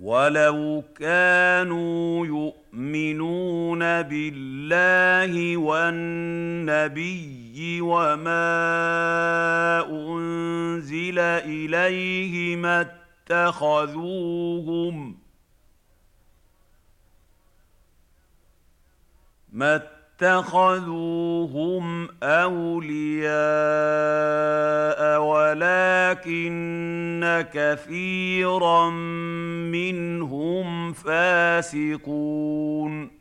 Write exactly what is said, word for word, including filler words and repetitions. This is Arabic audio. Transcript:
وَلَوْ كَانُوا يُؤْمِنُونَ بِاللَّهِ وَالنَّبِيِّ وَمَا أُنزِلَ إِلَيْهِ مَا اتَّخَذُوهُمْ ما اتَّخَذُوهُمْ أَوْلِيَاءَ وَلَٰكِنَّ كَثِيرًا مِّنْهُمْ فَاسِقُونَ